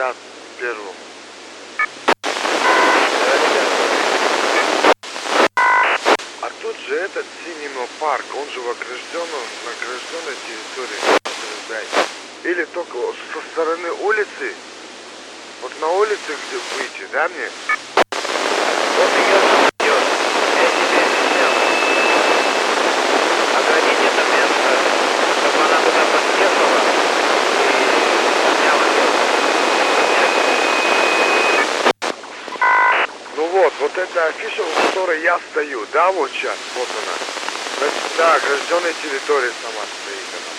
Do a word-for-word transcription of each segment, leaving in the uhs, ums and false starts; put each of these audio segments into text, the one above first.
шестьдесят первому. А тут же этот Cinema Park, он же в огражденном, на огражденной территории. Или только со стороны улицы. Вот на улице где выйти, да, мне? Вот ее идет. Я тебе объяснял. Оградить это место, чтобы она туда подъехала и сняла ее. Ну вот, вот эта афиша, у которой я стою, да, вот сейчас, вот она. Значит, да, огражденная территория сама стоит она.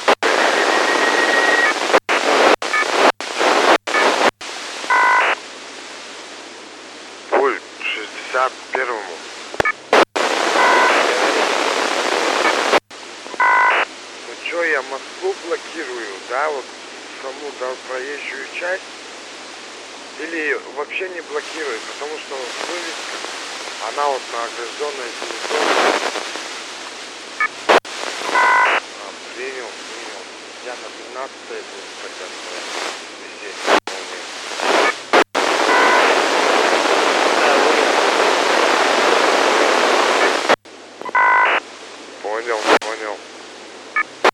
шестьдесят первому. Ну чё, я Москву блокирую, да, вот саму, да, проезжую часть? Или вообще не блокирую, потому что вывеска, она вот на огражденной территории. А, принял, принял. Я на двенадцатой буду тогда здесь.